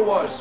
was.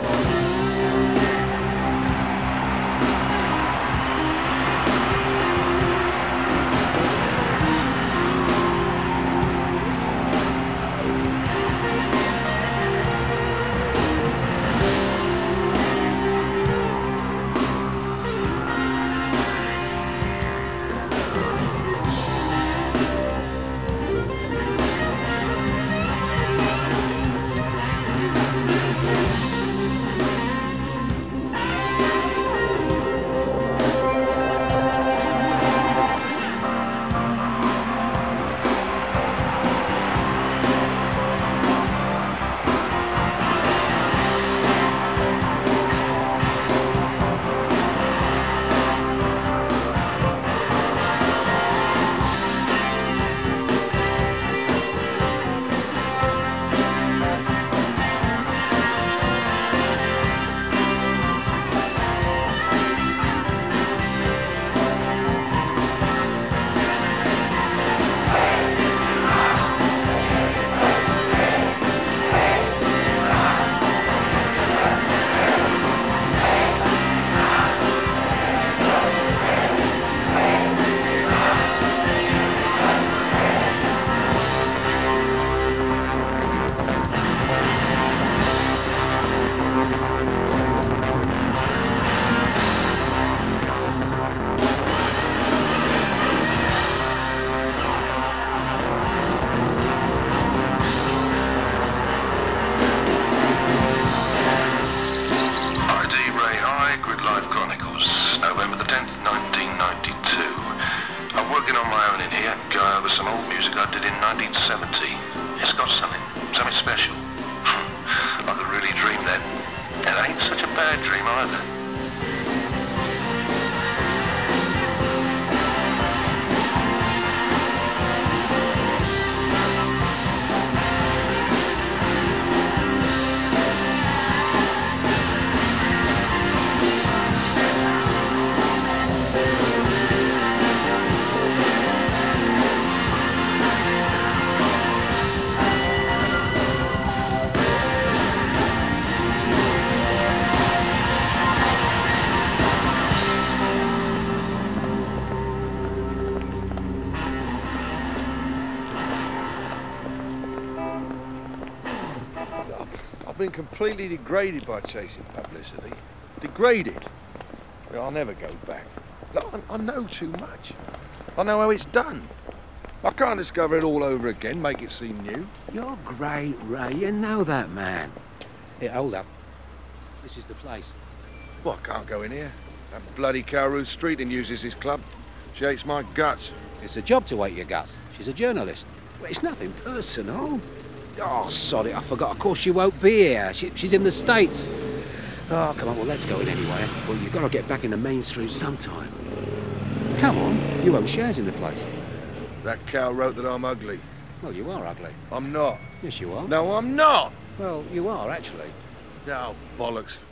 I've been completely degraded by chasing publicity. Degraded? Well, I'll never go back. Look, I know too much. I know how it's done. I can't discover it all over again, make it seem new. You're great, Ray. You know that, man. Here, hold up. This is the place. Well, I can't go in here. That bloody cow Ruth Streeting uses this club. She hates my guts. It's a job to hate your guts. She's a journalist. Well, it's nothing personal. Oh, sorry, I forgot. Of course she won't be here. She's in the States. Oh, come on, well, let's go in anyway. Well, you've got to get back in the main street sometime. Come on, you own shares in the place. That cow wrote that I'm ugly. Well, you are ugly. I'm not. Yes, you are. No, I'm not. Well, you are, actually. Oh, bollocks.